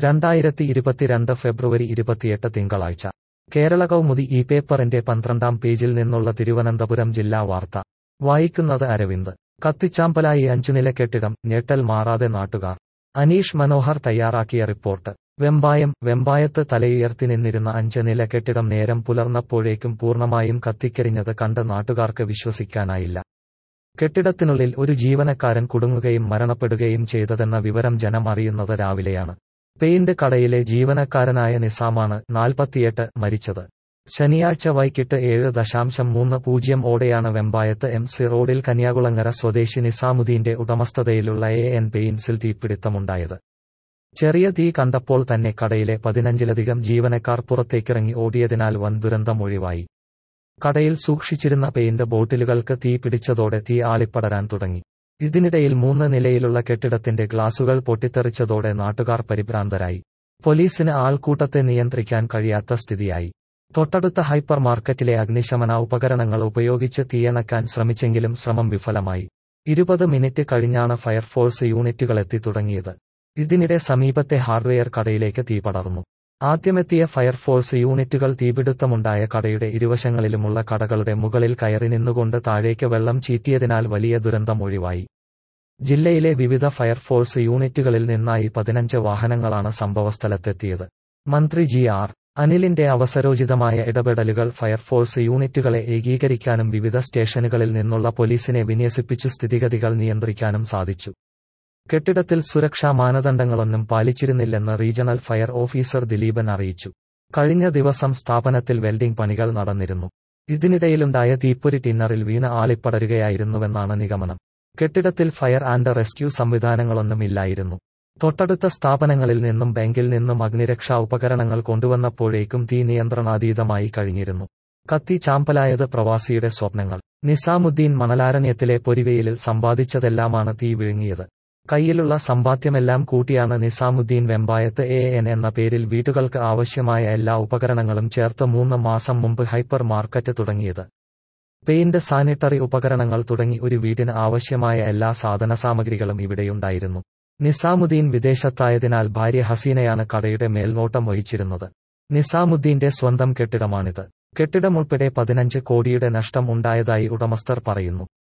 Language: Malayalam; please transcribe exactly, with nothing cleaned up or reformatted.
രണ്ടായിരത്തി ഇരുപത്തിരണ്ട് ഫെബ്രുവരി ഇരുപത്തിയെട്ട് തിങ്കളാഴ്ച കേരള കൗമുദി ഈ പേപ്പറിന്റെ പന്ത്രണ്ടാം പേജിൽ നിന്നുള്ള തിരുവനന്തപുരം ജില്ലാ വാർത്ത വായിക്കുന്നത് അരവിന്ദ്. കത്തിച്ചാമ്പലായി അഞ്ചുനില കെട്ടിടം, ഞെട്ടൽ മാറാതെ നാട്ടുകാർ. അനീഷ് മനോഹർ തയ്യാറാക്കിയ റിപ്പോർട്ട്. വെമ്പായം. വെമ്പായത്ത് തലയുയർത്തി നിന്നിരുന്ന അഞ്ച് നില കെട്ടിടം നേരം പുലർന്നപ്പോഴേക്കും പൂർണ്ണമായും കത്തിക്കരിഞ്ഞത് കണ്ട് നാട്ടുകാർക്ക് വിശ്വസിക്കാനായില്ല. കെട്ടിടത്തിനുള്ളിൽ ഒരു ജീവനക്കാരൻ കുടുങ്ങുകയും മരണപ്പെടുകയും ചെയ്തതെന്ന വിവരം ജനം അറിയുന്നത് രാവിലെയാണ്. പെയിന്റ് കടയിലെ ജീവനക്കാരനായ നിസാമാണ്, നാൽപ്പത്തിയെട്ട്, മരിച്ചത്. ശനിയാഴ്ച വൈകിട്ട് ഏഴ് ദശാംശം മൂന്ന് പൂജ്യം ഓടെയാണ് വെമ്പായത്ത് എം സി റോഡിൽ കന്യാകുളങ്ങര സ്വദേശി നിസാമുദ്ദീന്റെ ഉടമസ്ഥതയിലുള്ള എ എൻ പെയിന്റ്സിൽ തീപിടുത്തമുണ്ടായത്. ചെറിയ തീ കണ്ടപ്പോൾ തന്നെ കടയിലെ പതിനഞ്ചിലധികം ജീവനക്കാർ പുറത്തേക്കിറങ്ങി ഓടിയതിനാൽ വൻ ദുരന്തം ഒഴിവായി. കടയിൽ സൂക്ഷിച്ചിരുന്ന പെയിന്റ് ബോട്ടിലുകൾക്ക് തീ പിടിച്ചതോടെ തീ ആളിപ്പടരാൻ തുടങ്ങി. ഇതിനിടയിൽ മൂന്ന് നിലയിലുള്ള കെട്ടിടത്തിന്റെ ഗ്ലാസുകൾ പൊട്ടിത്തെറിച്ചതോടെ നാട്ടുകാർ പരിഭ്രാന്തരായി. പോലീസിന് ആൾക്കൂട്ടത്തെ നിയന്ത്രിക്കാൻ കഴിയാത്ത സ്ഥിതിയായി. തൊട്ടടുത്ത ഹൈപ്പർ മാർക്കറ്റിലെ അഗ്നിശമന ഉപകരണങ്ങൾ ഉപയോഗിച്ച് തീയണക്കാൻ ശ്രമിച്ചെങ്കിലും ശ്രമം വിഫലമായി. ഇരുപത് മിനിറ്റ് കഴിഞ്ഞാണ് ഫയർഫോഴ്സ് യൂണിറ്റുകളെത്തി തുടങ്ങിയത്. ഇതിനിടെ സമീപത്തെ ഹാർഡ്വെയർ കടയിലേക്ക് തീ പടർന്നു. ആദ്യമെത്തിയ ഫയർഫോഴ്സ് യൂണിറ്റുകൾ തീപിടുത്തമുണ്ടായ കടയുടെ ഇരുവശങ്ങളിലുമുള്ള കടകളുടെ മുകളിൽ കയറി നിന്നുകൊണ്ട് താഴേക്ക് വെള്ളം ചീറ്റിയതിനാൽ വലിയ ദുരന്തം ഒഴിവായി. ജില്ലയിലെ വിവിധ ഫയർഫോഴ്സ് യൂണിറ്റുകളിൽ നിന്നായി പതിനഞ്ച് വാഹനങ്ങളാണ് സംഭവസ്ഥലത്തെത്തിയത്. മന്ത്രി ജി ആർ അനിലിന്റെ അവസരോചിതമായ ഇടപെടലുകൾ ഫയർഫോഴ്സ് യൂണിറ്റുകളെ ഏകീകരിക്കാനും വിവിധ സ്റ്റേഷനുകളിൽ നിന്നുള്ള പോലീസിനെ വിന്യസിപ്പിച്ചു സ്ഥിതിഗതികൾ നിയന്ത്രിക്കാനും സാധിച്ചു. കെട്ടിടത്തിൽ സുരക്ഷാ മാനദണ്ഡങ്ങളൊന്നും പാലിച്ചിരുന്നില്ലെന്ന് റീജണൽ ഫയർ ഓഫീസർ ദിലീപൻ അറിയിച്ചു. കഴിഞ്ഞ ദിവസം സ്ഥാപനത്തിൽ വെൽഡിംഗ് പണികൾ നടന്നിരുന്നു. ഇതിനിടയിലുണ്ടായ തീപ്പൊരി ടിന്നറിൽ വീണ് ആളിപ്പടരുകയായിരുന്നുവെന്നാണ് നിഗമനം. കെട്ടിടത്തിൽ ഫയർ ആൻഡ് റെസ്ക്യൂ സംവിധാനങ്ങളൊന്നും ഇല്ലായിരുന്നു. തൊട്ടടുത്ത സ്ഥാപനങ്ങളിൽ നിന്നും ബാങ്കിൽ നിന്നും അഗ്നിരക്ഷാ ഉപകരണങ്ങൾ കൊണ്ടുവന്നപ്പോഴേക്കും തീ നിയന്ത്രണാതീതമായി കഴിഞ്ഞിരുന്നു. കത്തി ചാമ്പലായത് പ്രവാസിയുടെ സ്വപ്നങ്ങൾ. നിസാമുദ്ദീൻ മണലാരണ്യത്തിലെ പൊരിവെയിലിൽ സമ്പാദിച്ചതെല്ലാമാണ് തീ വിഴുങ്ങിയത്. കയ്യിലുള്ള സമ്പാദ്യമെല്ലാം കൂട്ടിയാണ് നിസാമുദ്ദീൻ വെമ്പായത്ത് എ എൻ എന്ന പേരിൽ വീടുകൾക്ക് ആവശ്യമായ എല്ലാ ഉപകരണങ്ങളും ചേർത്ത് മൂന്ന് മാസം മുമ്പ് ഹൈപ്പർ മാർക്കറ്റ് തുടങ്ങിയത്. പെയിന്റ്, സാനിറ്ററി ഉപകരണങ്ങൾ തുടങ്ങി ഒരു വീടിന് ആവശ്യമായ എല്ലാ സാധനസാമഗ്രികളും ഇവിടെയുണ്ടായിരുന്നു. നിസാമുദ്ദീൻ വിദേശത്തായതിനാൽ ഭാര്യ ഹസീനയാണ് കടയുടെ മേൽനോട്ടം വഹിച്ചിരുന്നത്. നിസാമുദ്ദീന്റെ സ്വന്തം കെട്ടിടമാണിത്. കെട്ടിടമുൾപ്പെടെ പതിനഞ്ച് കോടിയുടെ നഷ്ടം ഉണ്ടായതായി ഉടമസ്ഥർ പറയുന്നു.